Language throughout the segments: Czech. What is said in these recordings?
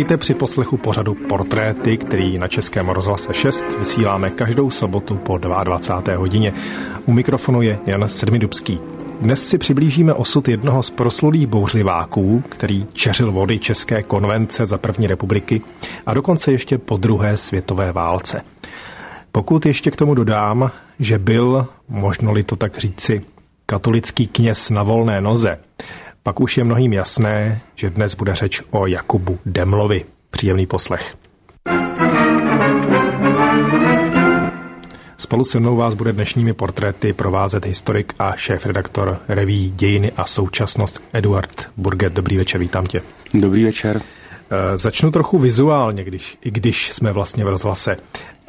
Vítejte při poslechu pořadu Portréty, který na Českém rozhlase 6 vysíláme každou sobotu po 22. hodině. U mikrofonu je Jan Sedmidubský. Dnes si přiblížíme osud jednoho z proslulých bouřliváků, který čeřil vody České konvence za první republiky a dokonce ještě po druhé světové válce. Pokud ještě k tomu dodám, že byl, možno-li to tak říci, katolický kněz na volné noze, pak už je mnohým jasné, že dnes bude řeč o Jakubu Demlovi. Příjemný poslech. Spolu se mnou vás bude dnešními portréty provázet historik a šéfredaktor reví Dějiny a současnost Eduard Burget. Dobrý večer, vítám tě. Dobrý večer. Začnu trochu vizuálně, když jsme vlastně v rozhlase.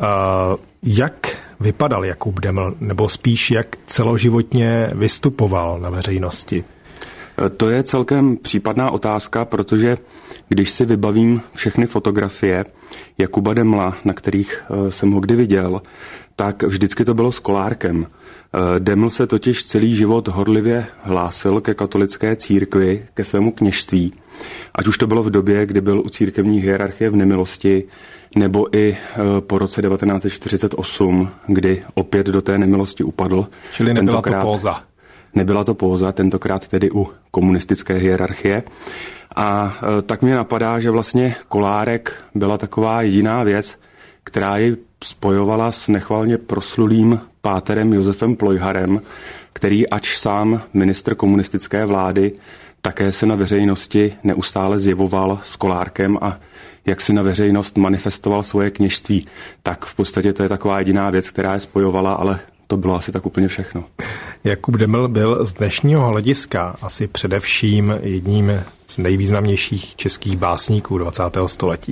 Jak vypadal Jakub Deml, nebo spíš jak celoživotně vystupoval na veřejnosti? To je celkem případná otázka, protože když si vybavím všechny fotografie Jakuba Demla, na kterých jsem ho kdy viděl, tak vždycky to bylo s kolárkem. Deml se totiž celý život horlivě hlásil ke katolické církvi, ke svému kněžství. Ať už to bylo v době, kdy byl u církevní hierarchie v nemilosti, nebo i po roce 1948, kdy opět do té nemilosti upadl. Čili nebyla to póza. Nebyla to póza, tentokrát tedy u komunistické hierarchie. A tak mě napadá, že vlastně kolárek byla taková jediná věc, která jej spojovala s nechvalně proslulým páterem Josefem Plojharem, který ač sám ministr komunistické vlády také se na veřejnosti neustále zjevoval s kolárkem a jak si na veřejnost manifestoval svoje kněžství. Tak v podstatě to je taková jediná věc, která je spojovala, ale to bylo asi tak úplně všechno. Jakub Deml byl z dnešního hlediska asi především jedním z nejvýznamnějších českých básníků 20. století.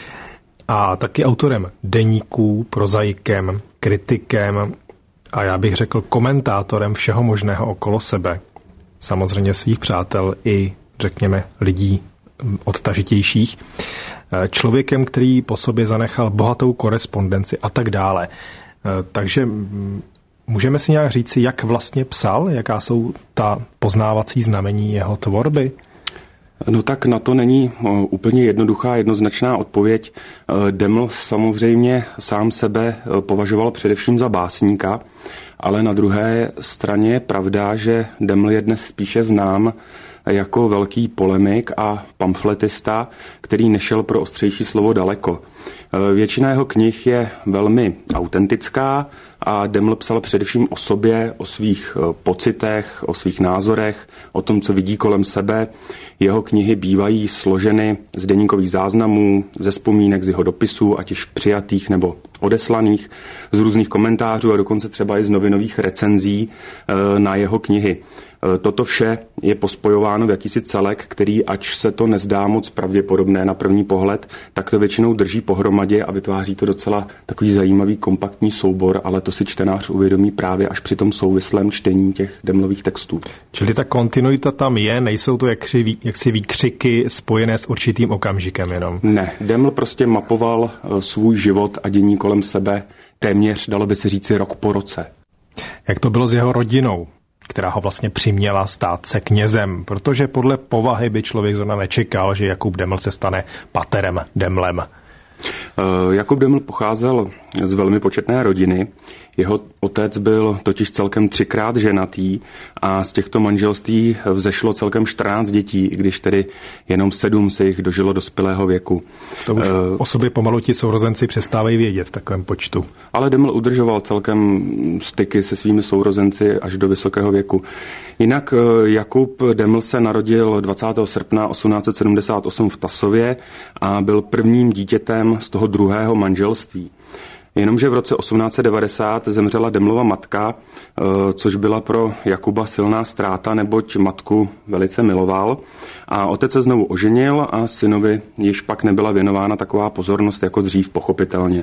A taky autorem deníků, prozaikem, kritikem a já bych řekl komentátorem všeho možného okolo sebe. Samozřejmě svých přátel i, řekněme, lidí odtažitějších. Člověkem, který po sobě zanechal bohatou korespondenci a tak dále. Takže můžeme si nějak říci, jak vlastně psal, jaká jsou ta poznávací znamení jeho tvorby? No tak na to není úplně jednoduchá, jednoznačná odpověď. Deml samozřejmě sám sebe považoval především za básníka, ale na druhé straně je pravda, že Deml je dnes spíše znám jako velký polemik a pamfletista, který nešel pro ostřejší slovo daleko. Většina jeho knih je velmi autentická a Deml psal především o sobě, o svých pocitech, o svých názorech, o tom, co vidí kolem sebe. Jeho knihy bývají složeny z deníkových záznamů, ze vzpomínek z jeho dopisů, ať již přijatých nebo odeslaných, z různých komentářů a dokonce třeba i z novinových recenzí na jeho knihy. Toto vše je pospojováno v jakýsi celek, který, ač se to nezdá moc pravděpodobné na první pohled, tak to většinou drží pohromadě a vytváří to docela takový zajímavý kompaktní soubor, ale to si čtenář uvědomí právě až při tom souvislém čtení těch Demlových textů. Čili ta kontinuita tam je, nejsou to jaksi výkřiky spojené s určitým okamžikem jenom? Ne, Deml prostě mapoval svůj život a dění kolem sebe téměř, dalo by se říci, rok po roce. Jak to bylo s jeho rodinou, která ho vlastně přiměla stát se knězem, protože podle povahy by člověk zrovna nečekal, že Jakub Deml se stane paterem Demlem. Jakub Deml pocházel z velmi početné rodiny. Jeho otec byl totiž celkem 3krát ženatý a z těchto manželství vzešlo celkem 14 dětí, i když tedy jenom 7 se jich dožilo dospělého věku. To už o sobě pomalu ti sourozenci přestávají vědět v takovém počtu. Ale Deml udržoval celkem styky se svými sourozenci až do vysokého věku. Jinak Jakub Deml se narodil 20. srpna 1878 v Tasově a byl prvním dítětem z toho druhého manželství. Jenomže v roce 1890 zemřela Demlova matka, což byla pro Jakuba silná ztráta, neboť matku velice miloval. A otec se znovu oženil a synovi již pak nebyla věnována taková pozornost jako dřív, pochopitelně.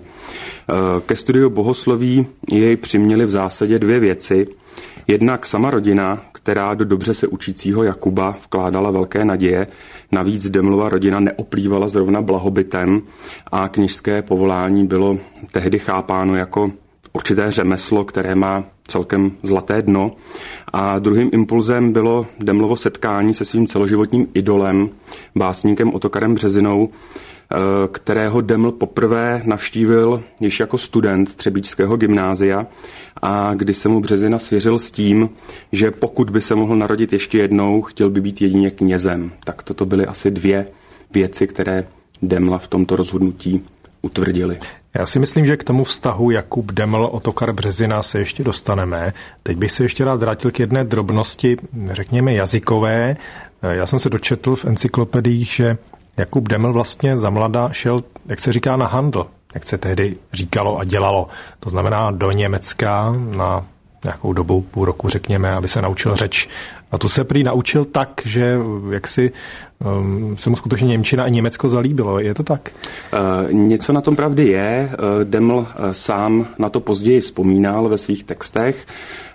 Ke studiu bohosloví jej přiměly v zásadě 2 věci. Jednak sama rodina, která do dobře se učícího Jakuba vkládala velké naděje, navíc Demlova rodina neoplývala zrovna blahobytem a kněžské povolání bylo tehdy chápáno jako určité řemeslo, které má celkem zlaté dno. A druhým impulzem bylo Demlovo setkání se svým celoživotním idolem, básníkem Otokarem Březinou, kterého Deml poprvé navštívil již jako student Třebíčského gymnázia a kdy se mu Březina svěřil s tím, že pokud by se mohl narodit ještě jednou, chtěl by být jedině knězem. Tak toto byly asi dvě věci, které Demla v tomto rozhodnutí utvrdili. Já si myslím, že k tomu vztahu Jakub Deml, Ottokar Březina se ještě dostaneme. Teď bych se ještě rád vrátil k jedné drobnosti, řekněme jazykové. Já jsem se dočetl v encyklopediích, že Jakub Deml vlastně za mlada šel, jak se říká, na handl, jak se tehdy říkalo a dělalo. To znamená do Německa na nějakou dobu, půl roku řekněme, aby se naučil řeč. A tu se prý naučil tak, že jaksi se mu skutečně němčina a Německo zalíbilo. Je to tak? Něco na tom pravdy je. Deml sám na to později vzpomínal ve svých textech.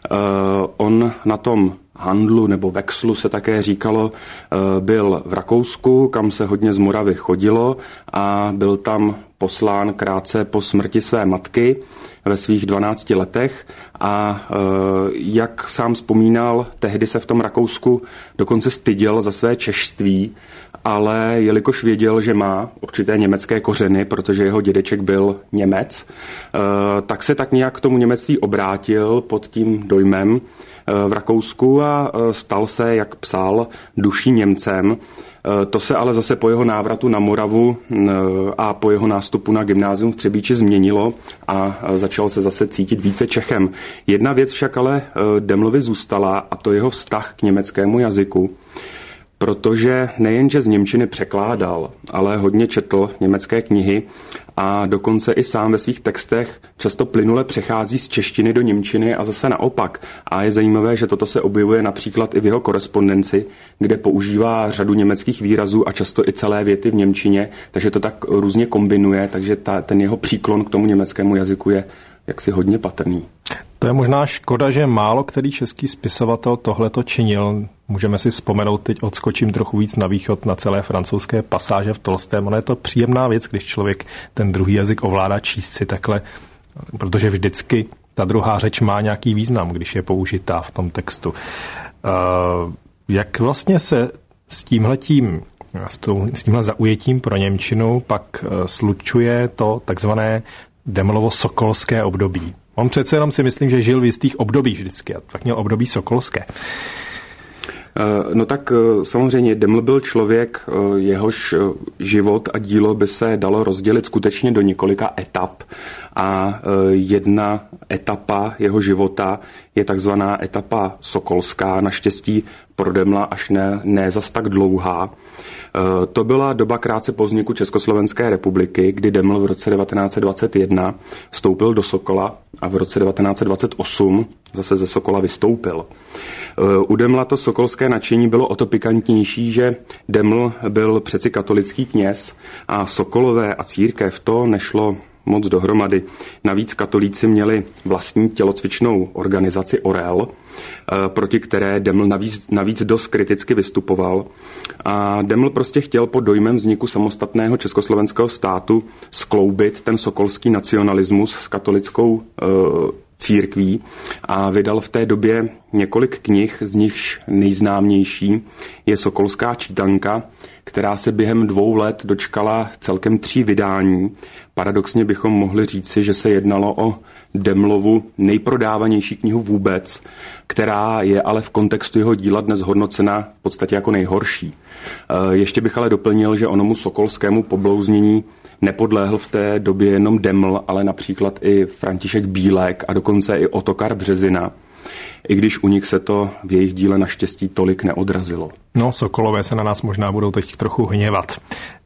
On na tom handlu nebo vexlu se také říkalo, byl v Rakousku, kam se hodně z Moravy chodilo a byl tam poslán krátce po smrti své matky ve svých 12 letech a jak sám vzpomínal, tehdy se v tom Rakousku dokonce styděl za své češství, ale jelikož věděl, že má určité německé kořeny, protože jeho dědeček byl Němec, tak se tak nějak k tomu němectví obrátil pod tím dojmem v Rakousku a stal se, jak psal, duší Němcem. To se ale zase po jeho návratu na Moravu a po jeho nástupu na gymnázium v Třebíči změnilo a začal se zase cítit více Čechem. Jedna věc však ale Demlovi zůstala a to jeho vztah k německému jazyku, protože nejenže z němčiny překládal, ale hodně četl německé knihy a dokonce i sám ve svých textech často plynule přechází z češtiny do němčiny a zase naopak. A je zajímavé, že toto se objevuje například i v jeho korespondenci, kde používá řadu německých výrazů a často i celé věty v němčině, takže to tak různě kombinuje, takže ten jeho příklon k tomu německému jazyku je jaksi hodně patrný. To je možná škoda, že málo který český spisovatel tohleto činil. Můžeme si vzpomenout, teď odskočím trochu víc na východ, na celé francouzské pasáže v Tolstém. Ono je to příjemná věc, když člověk ten druhý jazyk ovládá číst si takhle, protože vždycky ta druhá řeč má nějaký význam, když je použitá v tom textu. Jak vlastně se s tímhle zaujetím pro němčinu pak slučuje to takzvané Demlovo sokolské období? On přece jenom si myslím, že žil v jistých obdobích vždycky a tak měl období sokolské. No tak samozřejmě Deml byl člověk, jehož život a dílo by se dalo rozdělit skutečně do několika etap a jedna etapa jeho života je takzvaná etapa sokolská, naštěstí pro Demla až ne zas tak dlouhá. To byla doba krátce po vzniku Československé republiky, kdy Deml v roce 1921 vstoupil do Sokola a v roce 1928 zase ze Sokola vystoupil. U Demla to sokolské nadšení bylo o to pikantnější, že Deml byl přeci katolický kněz a Sokolové a církev to nešlo moc dohromady. Navíc katolíci měli vlastní tělocvičnou organizaci Orel, proti které Deml navíc dost kriticky vystupoval. A Deml prostě chtěl pod dojmem vzniku samostatného československého státu skloubit ten sokolský nacionalismus s katolickou církví a vydal v té době několik knih, z nichž nejznámější je Sokolská čítanka, která se během 2 let dočkala celkem 3 vydání. Paradoxně bychom mohli říci, že se jednalo o Demlovu nejprodávanější knihu vůbec, která je ale v kontextu jeho díla dnes hodnocena v podstatě jako nejhorší. Ještě bych ale doplnil, že onomu sokolskému poblouznění nepodléhl v té době jenom Deml, ale například i František Bílek a dokonce i Ottokar Březina, i když u nich se to v jejich díle naštěstí tolik neodrazilo. No, Sokolové se na nás možná budou teď trochu hněvat.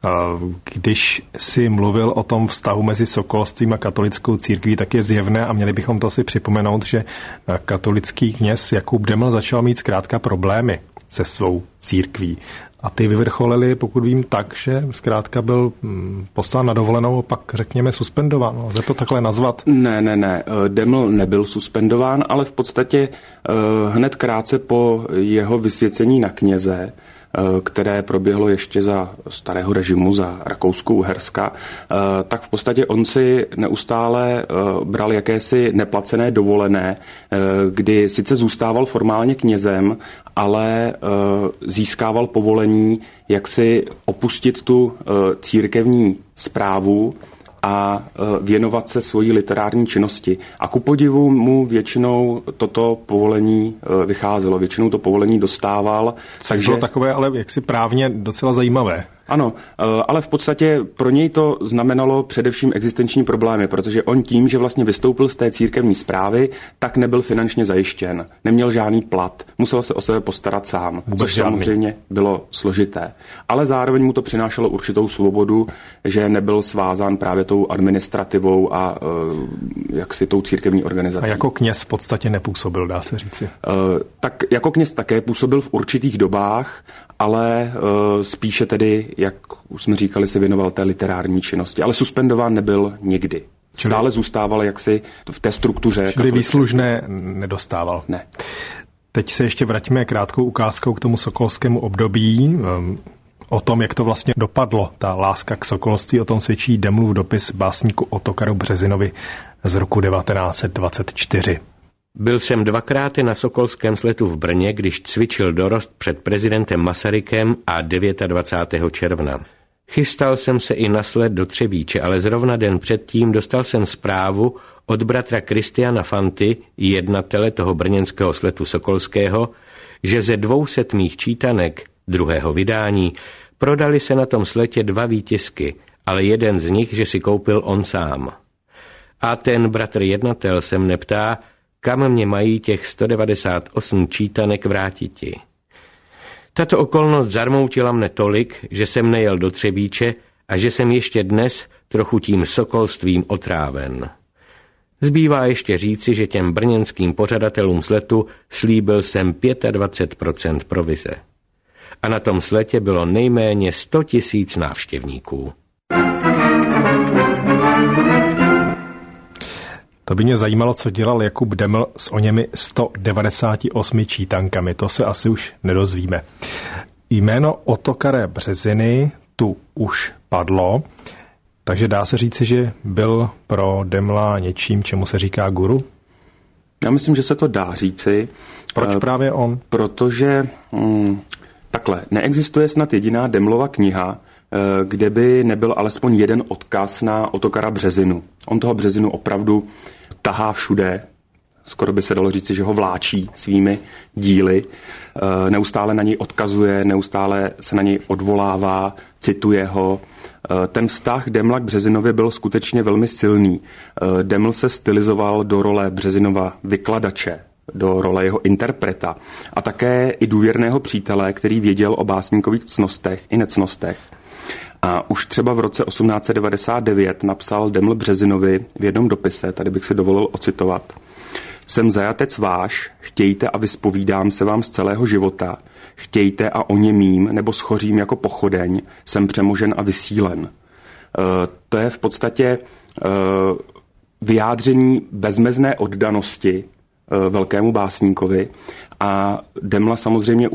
Když si mluvil o tom vztahu mezi sokolstvím a katolickou církví, tak je zjevné a měli bychom to si připomenout, že katolický kněz Jakub Deml začal mít zkrátka problémy se svou církví. A ty vyvrcholily, pokud vím, tak, že zkrátka byl poslán na dovolenou a pak, řekněme, suspendován. Lze to takhle nazvat? Ne. Deml nebyl suspendován, ale v podstatě hned krátce po jeho vysvěcení na kněze které proběhlo ještě za starého režimu, za Rakousko-Uherska, tak v podstatě on si neustále bral jakési neplacené dovolené, kdy sice zůstával formálně knězem, ale získával povolení, jak si opustit tu církevní správu a věnovat se svojí literární činnosti. A ku podivu mu většinou toto povolení vycházelo, většinou to povolení dostával. Takže bylo takové, ale jaksi právně docela zajímavé. Ano, ale v podstatě pro něj to znamenalo především existenční problémy, protože on tím, že vlastně vystoupil z té církevní správy, tak nebyl finančně zajištěn. Neměl žádný plat, musel se o sebe postarat sám, což samozřejmě bylo složité. Ale zároveň mu to přinášelo určitou svobodu, že nebyl svázán právě tou administrativou a jaksi tou církevní organizací. A jako kněz v podstatě nepůsobil, dá se říci. Tak jako kněz také působil v určitých dobách, ale spíše tedy, jak už jsme říkali, se věnoval té literární činnosti. Ale suspendován nebyl nikdy. Stále zůstával jaksi v té struktuře. Čili výslužné nedostával. Ne. Teď se ještě vraťme krátkou ukázkou k tomu sokolskému období. O tom, jak to vlastně dopadlo, ta láska k sokolství, o tom svědčí Demlův dopis básníku Otokaru Březinovi z roku 1924. Byl jsem dvakrát na sokolském sletu v Brně, když cvičil dorost před prezidentem Masarykem a 29. června. Chystal jsem se i na sled do Třebíče, ale zrovna den předtím dostal jsem zprávu od bratra Kristiana Fanty, jednatele toho brněnského sletu sokolského, že ze 200 mých čítanek druhého vydání prodali se na tom sletě 2 výtisky, ale jeden z nich, že si koupil on sám. A ten bratr jednatel se mne ptá, kam mě mají těch 198 čítanek vrátiti. Tato okolnost zarmoutila mne tolik, že jsem nejel do Třebíče a že jsem ještě dnes trochu tím sokolstvím otráven. Zbývá ještě říci, že těm brněnským pořadatelům sletu slíbil jsem 25% provize. A na tom sletě bylo nejméně 100 000 návštěvníků. To by mě zajímalo, co dělal Jakub Deml s oněmi 198 čítankami. To se asi už nedozvíme. Jméno Otokare Březiny tu už padlo, takže dá se říci, že byl pro Demla něčím, čemu se říká guru? Já myslím, že se to dá říci. Proč právě on? Protože takhle, neexistuje snad jediná Demlova kniha, kde by nebyl alespoň jeden odkaz na Otokara Březinu. On toho Březinu opravdu tahá všude, skoro by se dalo říci, že ho vláčí svými díly, neustále na něj odkazuje, neustále se na něj odvolává, cituje ho. Ten vztah Demla k Březinovi byl skutečně velmi silný. Deml se stylizoval do role Březinova vykladače, do role jeho interpreta a také i důvěrného přítele, který věděl o básníkových cnostech i necnostech. A už třeba v roce 1899 napsal Deml Březinovi v jednom dopise, tady bych si dovolil ocitovat. Jsem zajatec váš, chtějte a vyspovídám se vám z celého života, chtějte a oněmím nebo schořím jako pochodeň, jsem přemožen a vysílen. To je v podstatě vyjádření bezmezné oddanosti velkému básníkovi a Demla samozřejmě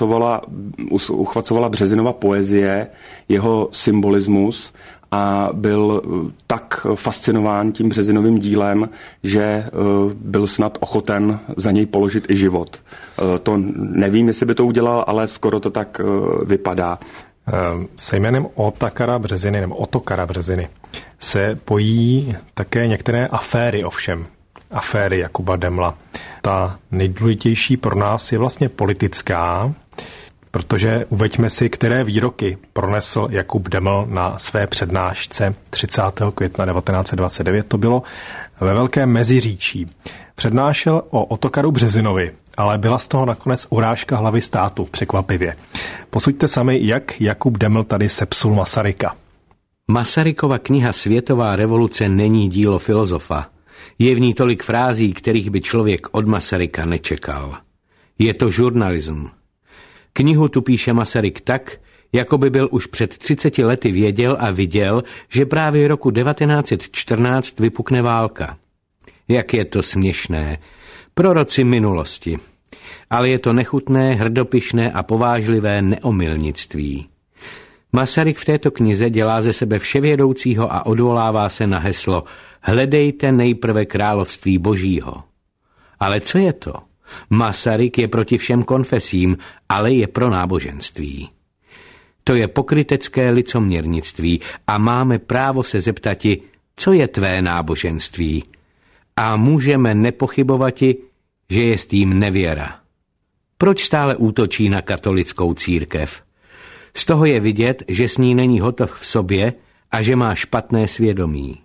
uchvacovala Březinova poezie, jeho symbolismus a byl tak fascinován tím Březinovým dílem, že byl snad ochoten za něj položit i život. To nevím, jestli by to udělal, ale skoro to tak vypadá. Se jménem Otakara Březiny nebo Otokara Březiny se pojí také některé aféry ovšem. Aféry Jakuba Demla. Ta nejdůležitější pro nás je vlastně politická, protože uveďme si, které výroky pronesl Jakub Deml na své přednášce 30. května 1929. To bylo ve Velkém Meziříčí. Přednášel o Otokaru Březinovi, ale byla z toho nakonec urážka hlavy státu, překvapivě. Posuďte sami, jak Jakub Deml tady sepsul Masaryka. Masarykova kniha Světová revoluce není dílo filozofa. Je v ní tolik frází, kterých by člověk od Masaryka nečekal. Je to žurnalism. Knihu tu píše Masaryk tak, jako by byl už před 30 lety věděl a viděl, že právě roku 1914 vypukne válka. Jak je to směšné. Proroci minulosti. ale je to nechutné, hrdopyšné a povážlivé neomylnictví. Masaryk v této knize dělá ze sebe vševědoucího a odvolává se na heslo hledejte nejprve království božího. Ale co je to? Masaryk je proti všem konfesím, ale je pro náboženství. To je pokrytecké licoměrnictví a máme právo se zeptati, co je tvé náboženství? A můžeme nepochybovati, že je s tím nevěra. Proč stále útočí na katolickou církev? Z toho je vidět, že s ní není hotov v sobě a že má špatné svědomí.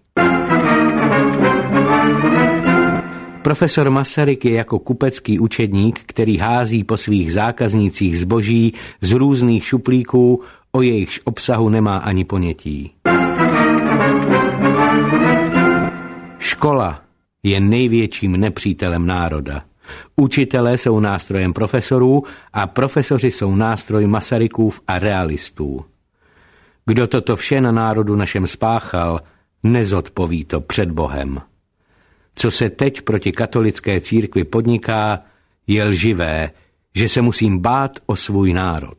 Profesor Masaryk je jako kupecký učedník, který hází po svých zákaznících zboží z různých šuplíků, o jejichž obsahu nemá ani ponětí. Škola je největším nepřítelem národa. Učitelé jsou nástrojem profesorů a profesoři jsou nástroj Masarykův a realistů. Kdo toto vše na národu našem spáchal, nezodpoví to před Bohem. Co se teď proti katolické církvi podniká, je lživé, že se musím bát o svůj národ.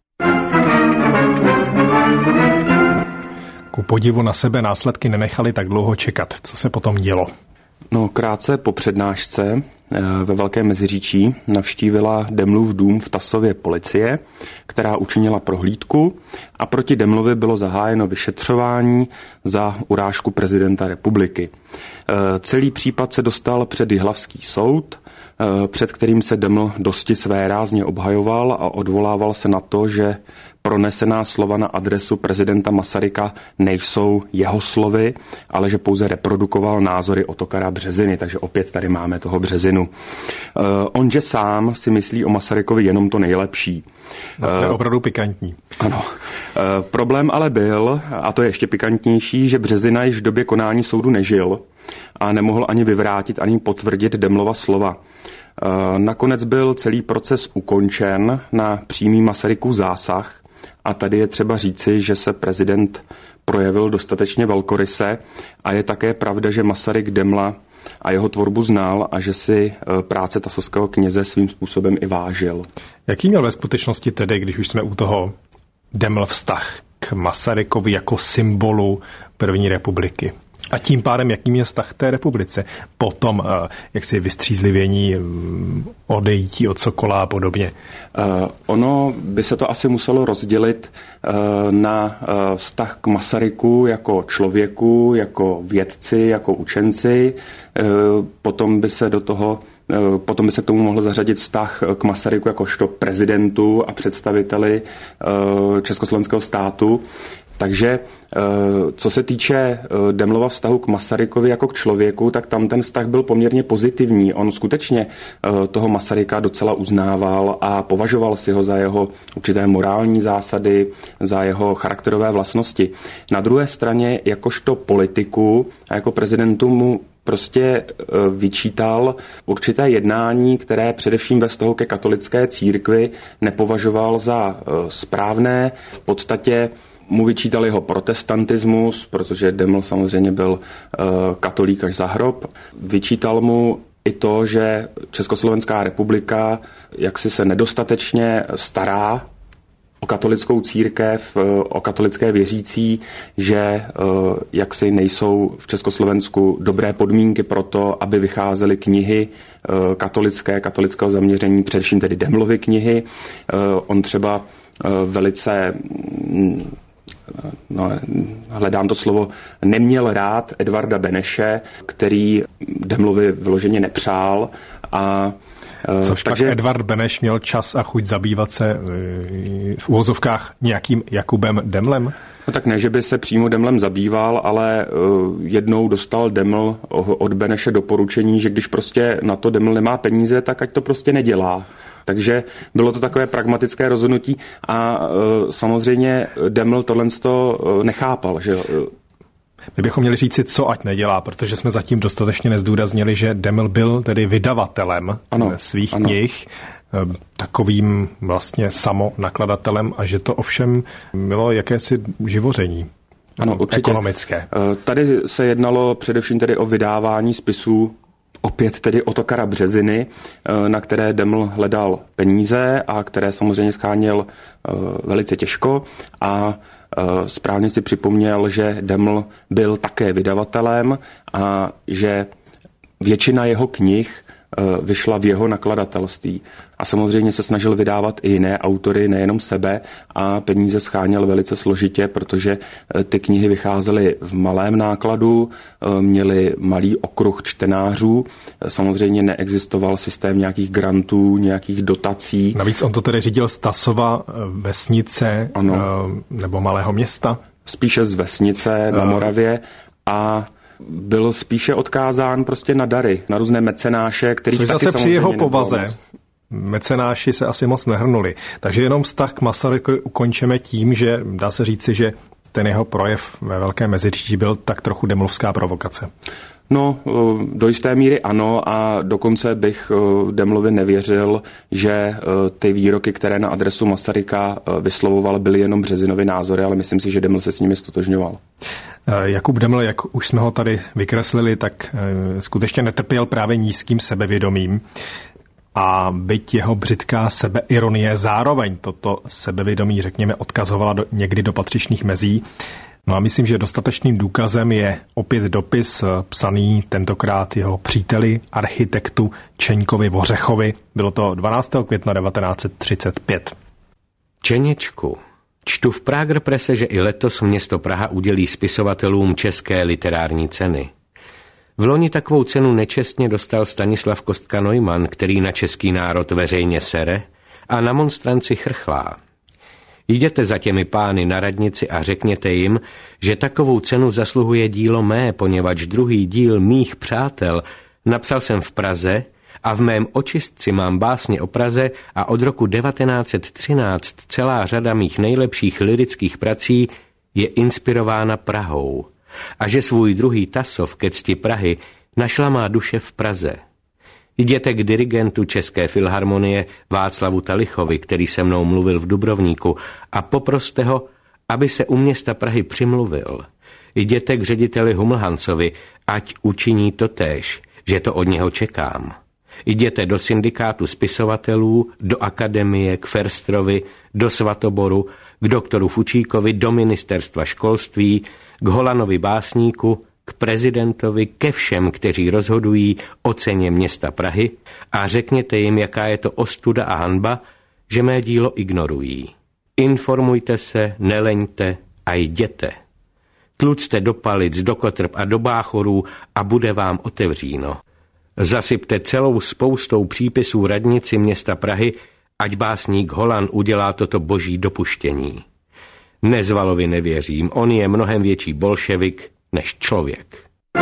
Ku podivu na sebe následky nenechali tak dlouho čekat. Co se potom dělo? No, krátce po přednášce ve Velkém Meziříčí navštívila Demlův dům v Tasově policie, která učinila prohlídku a proti Demlovi bylo zahájeno vyšetřování za urážku prezidenta republiky. Celý případ se dostal před Jihlavský soud, před kterým se Deml dosti svérázně obhajoval a odvolával se na to, že pronesená slova na adresu prezidenta Masaryka nejsou jeho slovy, ale že pouze reprodukoval názory Ottokara Březiny, takže opět tady máme toho Březinu. Onže sám si myslí o Masarykovi jenom to nejlepší. No, to je opravdu pikantní. Ano. Problém ale byl, a to je ještě pikantnější, že Březina již v době konání soudu nežil a nemohl ani vyvrátit, ani potvrdit Demlova slova. Nakonec byl celý proces ukončen na přímý Masarykův zásah a tady je třeba říci, že se prezident projevil dostatečně velkoryse a je také pravda, že Masaryk Demla a jeho tvorbu znal a že si práce tasovského kněze svým způsobem i vážil. Jaký měl ve skutečnosti tedy, když už jsme u toho, Deml vztah k Masarykovi jako symbolu první republiky? A tím pádem, jaký je vztah té republice? Potom, jak si vystřízlivění, odejítí od Sokola a podobně. Ono by se to asi muselo rozdělit na vztah k Masaryku jako člověku, jako vědci, jako učenci. Potom by se k tomu mohl zařadit vztah k Masaryku jakožto prezidentu a představiteli československého státu. Takže co se týče Demlova vztahu k Masarykovi jako k člověku, tak tam ten vztah byl poměrně pozitivní. On skutečně toho Masaryka docela uznával a považoval si ho za jeho určité morální zásady, za jeho charakterové vlastnosti. Na druhé straně, jakožto politiku a jako prezidentu mu prostě vyčítal určité jednání, které především ve vztahu ke katolické církvi nepovažoval za správné. V podstatě mu vyčítal jeho protestantismus, protože Deml samozřejmě byl katolík až za hrob. Vyčítal mu i to, že Československá republika jaksi se nedostatečně stará o katolickou církev, o katolické věřící, že jaksi nejsou v Československu dobré podmínky pro to, aby vycházely knihy katolického zaměření, především tedy Demlovy knihy. On třeba velice hledám to slovo, neměl rád Edvarda Beneše, který Demlovi vyloženě nepřál. Což takže Edvard Beneš měl čas a chuť zabývat se v uvozovkách nějakým Jakubem Demlem? No tak ne, že by se přímo Demlem zabýval, ale jednou dostal Deml od Beneše doporučení, že když prostě na to Deml nemá peníze, tak ať to prostě nedělá. Takže bylo to takové pragmatické rozhodnutí a samozřejmě Deml tohle nechápal, že My bychom měli říct si, co ať nedělá, protože jsme zatím dostatečně nezdůraznili, že Deml byl tedy vydavatelem svých knih, takovým vlastně samonakladatelem a že to ovšem bylo jakési živoření. Ano, určitě. Ekonomické. Tady se jednalo především tedy o vydávání spisů opět tedy Ottokara Březiny, na které Deml hledal peníze a které samozřejmě sháněl velice těžko a správně si připomněl, že Deml byl také vydavatelem a že většina jeho knih vyšla v jeho nakladatelství. A samozřejmě se snažil vydávat i jiné autory, nejenom sebe, a peníze scháněl velice složitě, protože ty knihy vycházely v malém nákladu, měly malý okruh čtenářů, samozřejmě neexistoval systém nějakých grantů, nějakých dotací. Navíc on to tedy řídil z Tasova vesnice, ano, nebo malého města? Spíše z vesnice na Moravě a byl spíše odkázán prostě na dary, na různé mecenáše, kterých což taky zase při jeho povaze mecenáši se asi moc nehrnuli. Takže jenom vztah k Masarykovi ukončíme tím, že dá se říci, že ten jeho projev ve Velké Meziříčí byl tak trochu demlovská provokace. No, do jisté míry ano a dokonce bych Demlovi nevěřil, že ty výroky, které na adresu Masaryka vyslovoval, byly jenom Březinovy názory, ale myslím si, že Deml se s nimi stotožňoval. Jakub Deml, jak už jsme ho tady vykreslili, tak skutečně netrpěl právě nízkým sebevědomím. A byť jeho břitká sebeironie zároveň toto sebevědomí, řekněme, odkazovala někdy do patřičných mezí. No a myslím, že dostatečným důkazem je opět dopis psaný tentokrát jeho příteli, architektu Čeňkovi Vořechovi. Bylo to 12. května 1935. Čeněčku, čtu v Prager Presse, že i letos město Praha udělí spisovatelům České literární ceny. V loni takovou cenu nečestně dostal Stanislav Kostka-Neumann, který na český národ veřejně sere a na monstranci chrchlá. Jděte za těmi pány na radnici a řekněte jim, že takovou cenu zasluhuje dílo mé, poněvadž druhý díl mých přátel napsal jsem v Praze a v mém očistci mám básně o Praze a od roku 1913 celá řada mých nejlepších lyrických prací je inspirována Prahou a že svůj druhý Tasov ke cti Prahy našla má duše v Praze. Jděte k dirigentu České filharmonie Václavu Talichovi, který se mnou mluvil v Dubrovníku, a poproste ho, aby se u města Prahy přimluvil. Jděte k řediteli Humlhancovi, ať učiní totéž, že to od něho čekám. Jděte do syndikátu spisovatelů, do akademie, k Ferstrovi, do Svatoboru, k doktoru Fučíkovi, do ministerstva školství, k Holanovi básníku, k prezidentovi, ke všem, kteří rozhodují o ceně města Prahy a řekněte jim, jaká je to ostuda a hanba, že mé dílo ignorují. Informujte se, neleňte a jděte. Tlucte do Palic, do Kotrb a do Báchorů a bude vám otevříno. Zasypte celou spoustou přípisů radnici města Prahy, ať básník Holan udělá toto boží dopuštění. Nezvalovi nevěřím, on je mnohem větší bolševik než člověk.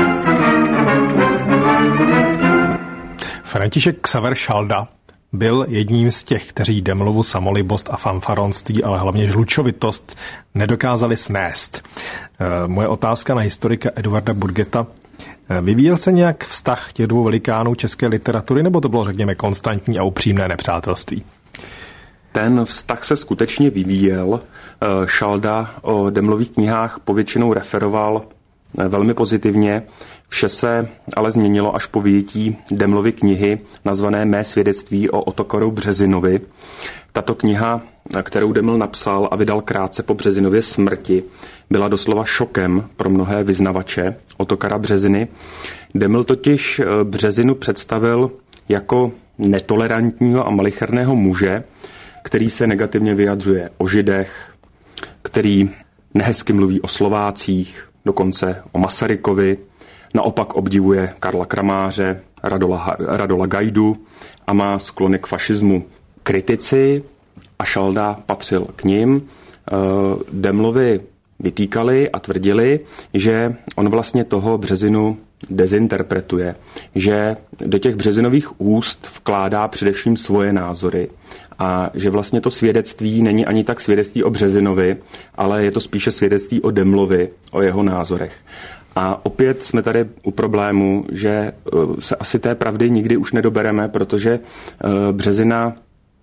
František Xaver Šalda byl jedním z těch, kteří Demlovu samolibost a fanfaronství, ale hlavně žlučovitost nedokázali snést. Moje otázka na historika Eduarda Burgeta. Vyvíjel se nějak vztah těch dvou velikánů české literatury, nebo to bylo, řekněme, konstantní a upřímné nepřátelství? Ten vztah se skutečně vyvíjel. Šalda o Demlových knihách povětšinou referoval velmi pozitivně. Vše se ale změnilo až po vyjetí Demlovy knihy nazvané Mé svědectví o Ottokaru Březinovi. Tato kniha, kterou Deml napsal a vydal krátce po Březinově smrti, byla doslova šokem pro mnohé vyznavače Ottokara Březiny. Deml totiž Březinu představil jako netolerantního a malicherného muže, který se negativně vyjadřuje o Židech, který nehezky mluví o Slovácích, dokonce o Masarykovi, naopak obdivuje Karla Kramáře, Radola Gajdu a má sklony k fašismu. Kritici, a Šalda patřil k nim, Demlovi vytýkali a tvrdili, že on vlastně toho Březinu dezinterpretuje, že do těch Březinových úst vkládá především svoje názory a že vlastně to svědectví není ani tak svědectví o Březinovi, ale je to spíše svědectví o Demlovi, o jeho názorech. A opět jsme tady u problému, že se asi té pravdy nikdy už nedobereme, protože Březina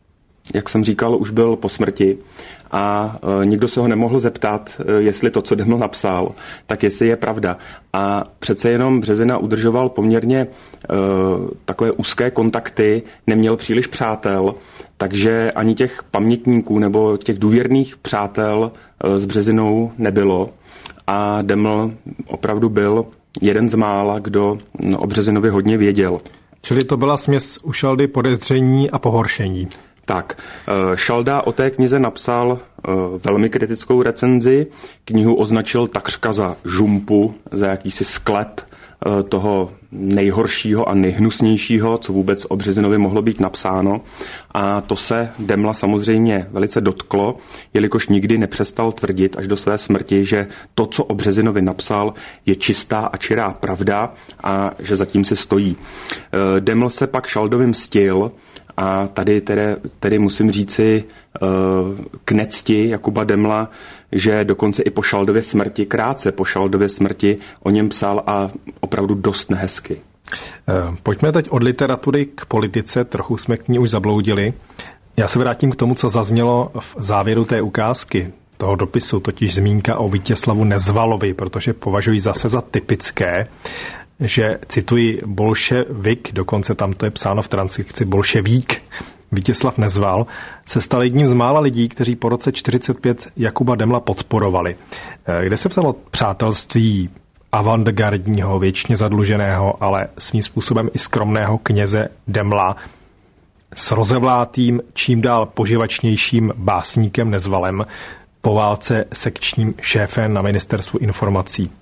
jak jsem říkal, už byl po smrti a nikdo se ho nemohl zeptat, jestli to, co Deml napsal, tak jestli je pravda. A přece jenom Březina udržoval poměrně takové úzké kontakty, neměl příliš přátel, takže ani těch pamětníků nebo těch důvěrných přátel s Březinou nebylo. A Deml opravdu byl jeden z mála, kdo o Březinovi hodně věděl. Čili to byla směs u Šaldy podezření a pohoršení. Tak, Šalda o té knize napsal velmi kritickou recenzi. Knihu označil takřka za žumpu, za jakýsi sklep toho nejhoršího a nejhnusnějšího, co vůbec o Březinovi mohlo být napsáno. A to se Demla samozřejmě velice dotklo, jelikož nikdy nepřestal tvrdit až do své smrti, že to, co o Březinovi napsal, je čistá a čirá pravda a že zatím si stojí. Deml se pak Šaldovi mstil a tady tedy musím říci k necti Jakuba Demla, že dokonce i po Šaldově smrti, krátce po Šaldově smrti, o něm psal a opravdu dost nehezky. Pojďme teď od literatury k politice, trochu jsme k ní už zabloudili. Já se vrátím k tomu, co zaznělo v závěru té ukázky, toho dopisu, totiž zmínka o Vítězslavu Nezvalovi, protože považuji zase za typické, že, cituji, bolševik, dokonce tam to je psáno v transkripci bolševík, Vítězslav Nezval, se stal jedním z mála lidí, kteří po roce 1945 Jakuba Demla podporovali. Kde se vzalo přátelství avantgardního, věčně zadluženého, ale svým způsobem i skromného kněze Demla s rozevlátým, čím dál poživačnějším básníkem Nezvalem, po válce sekčním šéfem na ministerstvu informací?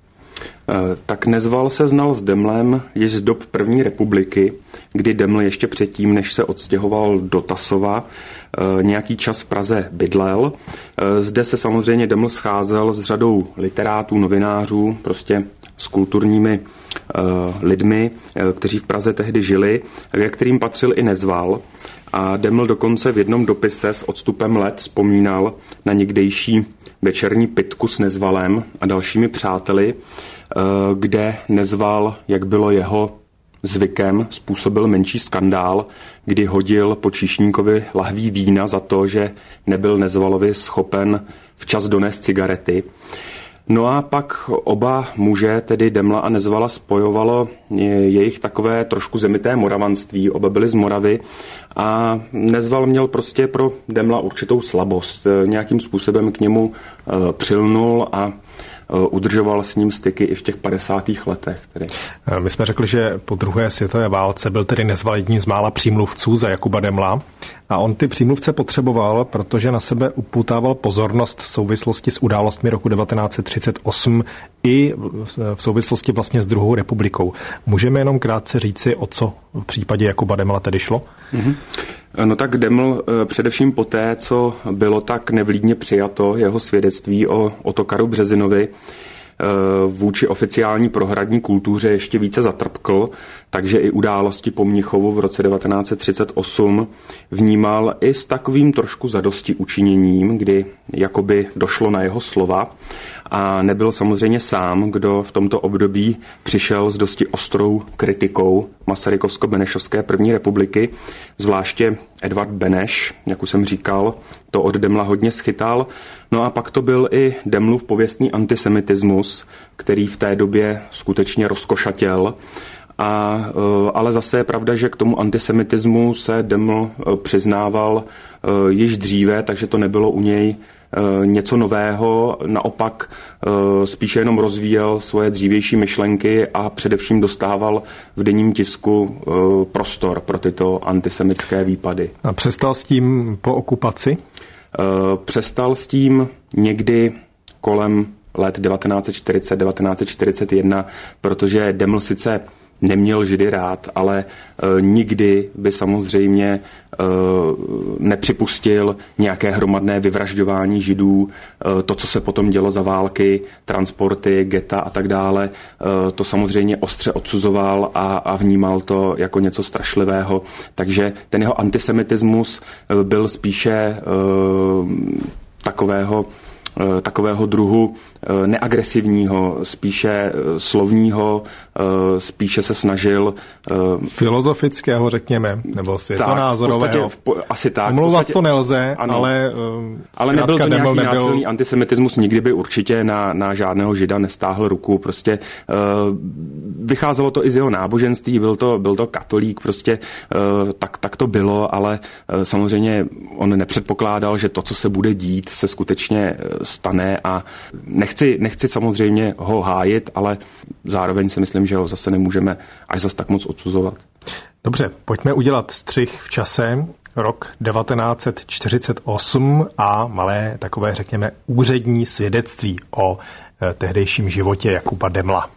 Tak Nezval se znal s Demlem již z dob první republiky, kdy Deml ještě předtím, než se odstěhoval do Tasova, nějaký čas v Praze bydlel. Zde se samozřejmě Deml scházel s řadou literátů, novinářů, prostě s kulturními lidmi, kteří v Praze tehdy žili, ke kterým patřil i Nezval. A Deml dokonce v jednom dopise s odstupem let vzpomínal na někdejší večerní pitku s Nezvalem a dalšími přáteli, kde Nezval, jak bylo jeho zvykem, způsobil menší skandál, kdy hodil po číšníkovi lahví vína za to, že nebyl Nezvalovi schopen včas donést cigarety. No a pak oba muže, tedy Demla a Nezvala, spojovalo jejich takové trošku zemité moravanství. Oba byli z Moravy a Nezval měl prostě pro Demla určitou slabost. Nějakým způsobem k němu přilnul a udržoval s ním styky i v těch 50. letech. Tedy. My jsme řekli, že po druhé světové válce byl tedy Nezval jedním z mála přímluvců za Jakuba Demla a on ty přímluvce potřeboval, protože na sebe uputával pozornost v souvislosti s událostmi roku 1938 i v souvislosti vlastně s druhou republikou. Můžeme jenom krátce říci, o co v případě Jakuba Demla tedy šlo? Mm-hmm. No tak Deml především poté, co bylo tak nevlídně přijato jeho svědectví o Otokaru Březinovi, vůči oficiální prohradní kultuře ještě více zatrpkl, takže i události po Mnichovu v roce 1938 vnímal i s takovým trošku zadosti učiněním, kdy jakoby došlo na jeho slova a nebyl samozřejmě sám, kdo v tomto období přišel s dosti ostrou kritikou masarykovsko-benešovské první republiky, zvláště Edvard Beneš, jak už jsem říkal, to od Demla hodně schytal. No a pak to byl i Demlův pověstný antisemitismus, který v té době skutečně rozkošatěl. Ale zase je pravda, že k tomu antisemitismu se Deml přiznával již dříve, takže to nebylo u něj něco nového, naopak spíše jenom rozvíjel svoje dřívější myšlenky a především dostával v denním tisku prostor pro tyto antisemitské výpady. A přestal s tím po okupaci? Přestal s tím někdy kolem let 1940-1941, protože Deml sice neměl Židy rád, ale nikdy by samozřejmě nepřipustil nějaké hromadné vyvražďování Židů. To, co se potom dělo za války, transporty, geta a tak dále, to samozřejmě ostře odsuzoval a vnímal to jako něco strašlivého. Takže ten jeho antisemitismus byl spíše takového takového druhu neagresivního, spíše slovního, spíše se snažil... Filozofického, řekněme, nebo světonázorového. Asi tak. Omlouvat to nelze, ano, ale nebyl to nějaký násilný antisemitismus, nikdy by určitě na žádného žida nestáhl ruku, prostě vycházelo to i z jeho náboženství, byl to katolík, prostě tak to bylo, ale samozřejmě on nepředpokládal, že to, co se bude dít, se skutečně stane a nechci samozřejmě ho hájit, ale zároveň si myslím, že ho zase nemůžeme až zas tak moc odsuzovat. Dobře, pojďme udělat střih v čase. Rok 1948 a malé takové, řekněme, úřední svědectví o tehdejším životě Jakuba Demla.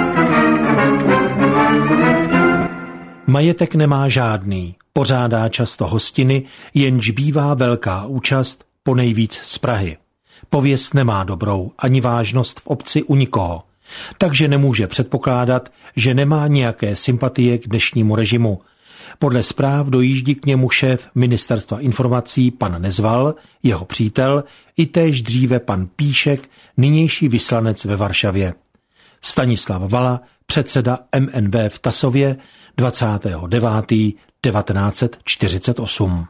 Majetek nemá žádný, pořádá často hostiny, jenž bývá velká účast, ponejvíc z Prahy. Pověst nemá dobrou, ani vážnost v obci u nikoho, takže nemůže předpokládat, že nemá nějaké sympatie k dnešnímu režimu. Podle zpráv dojíždí k němu šéf Ministerstva informací pan Nezval, jeho přítel, i též dříve pan Píšek, nynější vyslanec ve Varšavě. Stanislav Vala, předseda MNV v Tasově, 29. 1948.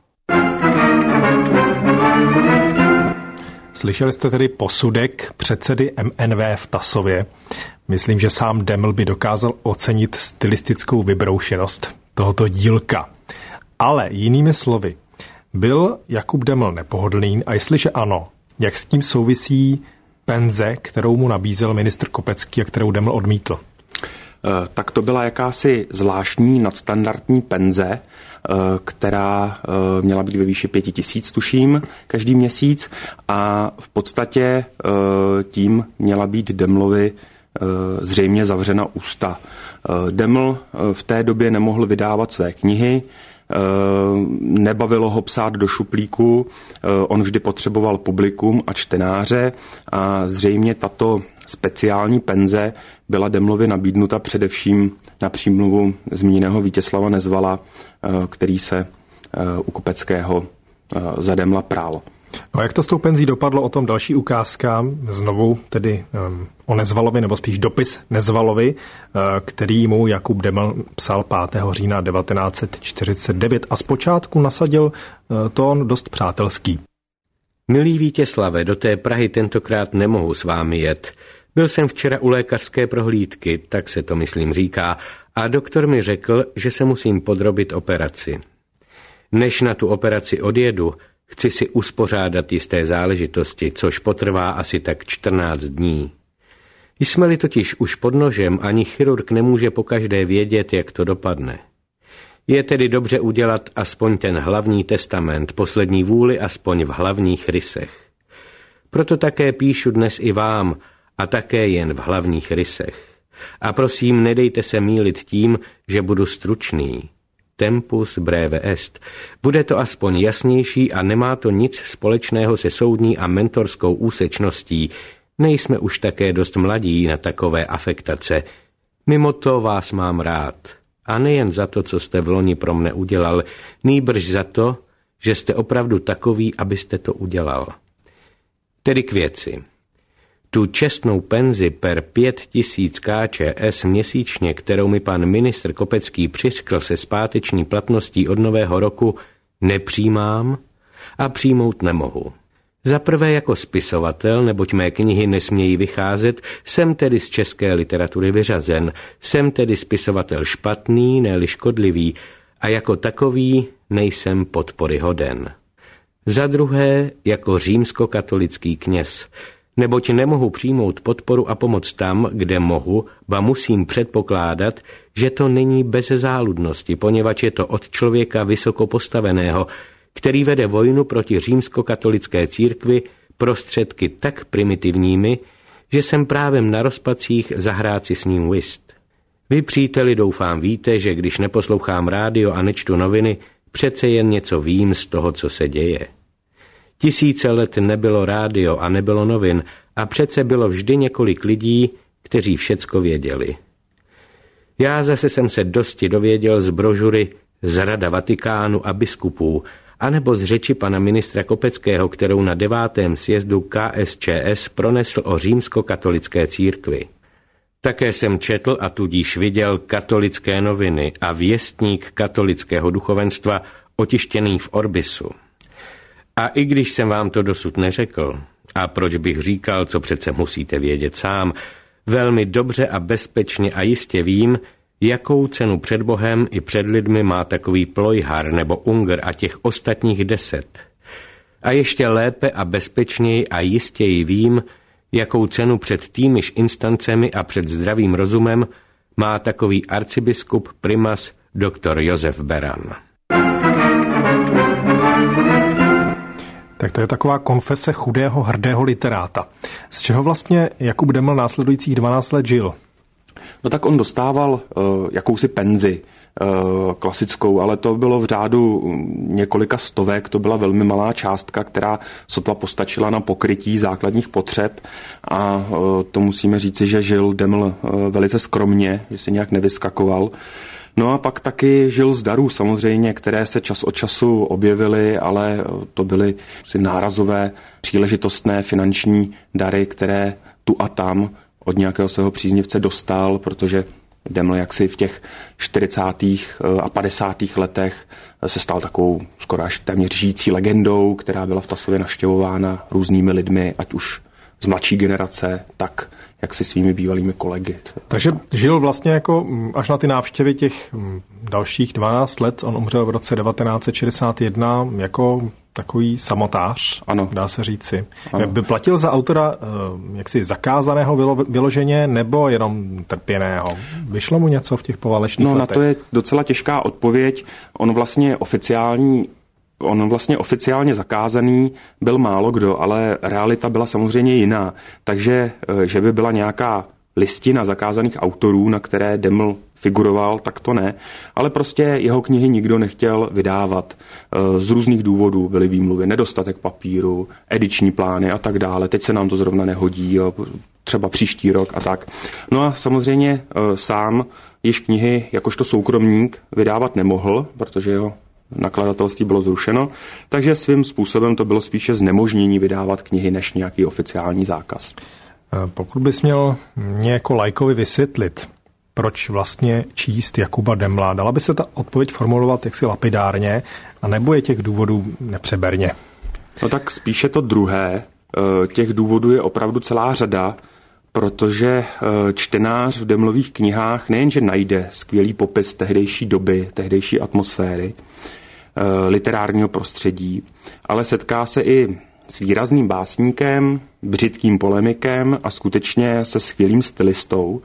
Slyšeli jste tedy posudek předsedy MNV v Tasově. Myslím, že sám Deml by dokázal ocenit stylistickou vybroušenost tohoto dílka. Ale jinými slovy, byl Jakub Deml nepohodlný a jestliže ano, jak s tím souvisí penze, kterou mu nabízel ministr Kopecký a kterou Deml odmítl? Tak to byla jakási zvláštní nadstandardní penze, která měla být ve výši 5 000, tuším, každý měsíc a v podstatě tím měla být Demlovi zřejmě zavřena ústa. Deml v té době nemohl vydávat své knihy, nebavilo ho psát do šuplíku, on vždy potřeboval publikum a čtenáře a zřejmě tato speciální penze byla Demlovi nabídnuta především na přímluvu zmíněného Vítězslava Nezvala, který se u Kopeckého za Demla prál. No, jak to s tou penzí dopadlo, o tom další ukázka, znovu tedy o Nezvalovi, nebo spíš dopis Nezvalovi, který mu Jakub Deml psal 5. října 1949 a zpočátku nasadil tón dost přátelský. Milý Vítězslave, do té Prahy tentokrát nemohu s vámi jet. Byl jsem včera u lékařské prohlídky, tak se to myslím říká, a doktor mi řekl, že se musím podrobit operaci. Než na tu operaci odjedu, chci si uspořádat jisté záležitosti, což potrvá asi tak 14 dní. Jsme-li totiž už pod nožem, ani chirurg nemůže pokaždé vědět, jak to dopadne. Je tedy dobře udělat aspoň ten hlavní testament, poslední vůli aspoň v hlavních rysech. Proto také píšu dnes i vám, a také jen v hlavních rysech. A prosím, nedejte se mýlit tím, že budu stručný. Tempus breve est. Bude to aspoň jasnější a nemá to nic společného se soudní a mentorskou úsečností. Nejsme už také dost mladí na takové afektace. Mimo to vás mám rád. A nejen za to, co jste v loni pro mne udělal, nýbrž za to, že jste opravdu takový, abyste to udělal. Tedy k věci. Tu čestnou penzi per 5 000 KČS měsíčně, kterou mi pan ministr Kopecký přiřkl se zpáteční platností od nového roku, nepřijímám a přijmout nemohu. Za prvé jako spisovatel, neboť mé knihy nesmějí vycházet, jsem tedy z české literatury vyřazen, jsem tedy spisovatel špatný, ne-li škodlivý, a jako takový nejsem podpory hoden. Za druhé jako římskokatolický kněz, neboť nemohu přijmout podporu a pomoc tam, kde mohu, ba musím předpokládat, že to není bez záludnosti, poněvadž je to od člověka vysoko postaveného, který vede vojnu proti římskokatolické církvi prostředky tak primitivními, že jsem právem na rozpacích zahrát si s ním whist. Vy, příteli, doufám víte, že když neposlouchám rádio a nečtu noviny, přece jen něco vím z toho, co se děje. 1000 let nebylo rádio a nebylo novin a přece bylo vždy několik lidí, kteří všecko věděli. Já zase jsem se dosti dověděl z brožury z Rada Vatikánu a biskupů anebo z řeči pana ministra Kopeckého, kterou na 9. sjezdu KSČS pronesl o římskokatolické církvi. Také jsem četl a tudíž viděl Katolické noviny a Věstník katolického duchovenstva otištěný v Orbisu. A i když jsem vám to dosud neřekl, a proč bych říkal, co přece musíte vědět sám, velmi dobře a bezpečně a jistě vím, jakou cenu před Bohem i před lidmi má takový plojhar nebo Ungr a těch ostatních 10. A ještě lépe a bezpečněji a jistěji vím, jakou cenu před týmiž instancemi a před zdravým rozumem má takový arcibiskup primas doktor Josef Beran. Tak to je taková konfese chudého, hrdého literáta. Z čeho vlastně Jakub Deml následujících 12 let žil? No tak on dostával jakousi penzi klasickou, ale to bylo v řádu několika stovek, to byla velmi malá částka, která sotva postačila na pokrytí základních potřeb a to musíme říci, že žil Deml velice skromně, že se nějak nevyskakoval. No a pak taky žil z darů samozřejmě, které se čas od času objevily, ale to byly nárazové, příležitostné finanční dary, které tu a tam od nějakého svého příznivce dostal, protože Deml jaksi v těch 40. a 50. letech se stal takovou skoro až téměř žijící legendou, která byla v Tasově navštěvována různými lidmi, ať už z mladší generace, tak jak si svými bývalými kolegy. Takže žil vlastně jako až na ty návštěvy těch dalších 12 let, on umřel v roce 1961 jako takový samotář, ano. Dá se říci. Ano. By platil za autora jaksi zakázaného vyloženě nebo jenom trpěného? Vyšlo mu něco v těch poválečných letech? No na to je docela těžká odpověď. On vlastně oficiálně zakázaný byl málo kdo, ale realita byla samozřejmě jiná. Takže, že by byla nějaká listina zakázaných autorů, na které Deml figuroval, tak to ne. Ale prostě jeho knihy nikdo nechtěl vydávat. Z různých důvodů byly výmluvy, nedostatek papíru, ediční plány a tak dále. Teď se nám to zrovna nehodí, třeba příští rok a tak. No a samozřejmě sám již knihy jakožto soukromník vydávat nemohl, protože jeho nakladatelství bylo zrušeno, takže svým způsobem to bylo spíše znemožnění vydávat knihy než nějaký oficiální zákaz. Pokud bys měl mě jako laikovi vysvětlit, proč vlastně číst Jakuba Demla, dala by se ta odpověď formulovat jaksi lapidárně, a nebo je těch důvodů nepřeberně? No tak spíše to druhé. Těch důvodů je opravdu celá řada, protože čtenář v Demlových knihách nejenže najde skvělý popis tehdejší doby, tehdejší atmosféry, literárního prostředí, ale setká se i s výrazným básníkem, břitkým polemikem a skutečně se skvělým stylistou.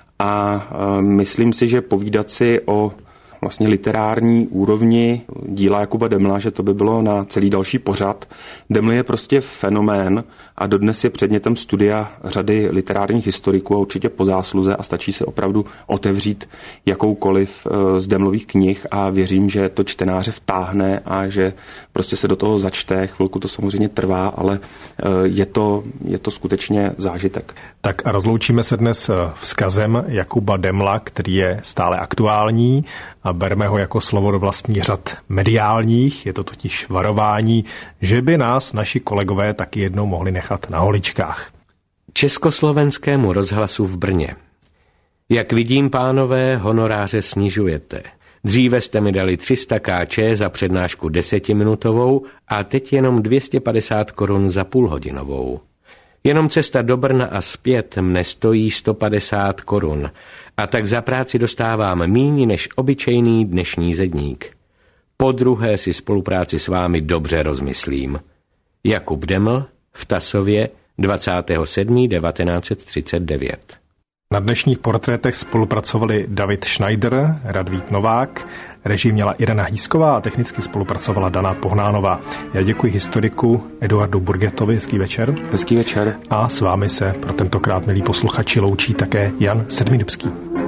A myslím si, že povídat si o vlastně literární úrovni díla Jakuba Demla, že to by bylo na celý další pořad. Deml je prostě fenomén a dodnes je předmětem studia řady literárních historiků a určitě po zásluze a stačí se opravdu otevřít jakoukoliv z Demlových knih a věřím, že to čtenáře vtáhne a že prostě se do toho začte. Chvilku to samozřejmě trvá, ale je to skutečně zážitek. Tak a rozloučíme se dnes vzkazem Jakuba Demla, který je stále aktuální a berme ho jako slovo do vlastních řad mediálních. Je to totiž varování, že by nás naši kolegové taky jednou mohli nechat na holičkách. Československému rozhlasu v Brně. Jak vidím, pánové, honoráře snižujete. Dříve jste mi dali 300 kč za přednášku 10minutovou a teď jenom 250 korun za půlhodinovou. Jenom cesta do Brna a zpět mne stojí 150 korun a tak za práci dostávám míň než obyčejný dnešní zedník. Podruhé si spolupráci s vámi dobře rozmyslím. Jakub Deml v Tasově 27. 1939. Na dnešních portrétech spolupracovali David Schneider, Radvít Novák, režii měla Irena Hýsková a technicky spolupracovala Dana Pohnánová. Já děkuji historiku Eduardu Burgetovi, hezký večer. Hezký večer. A s vámi se pro tentokrát, milí posluchači, loučí také Jan Sedmidubský.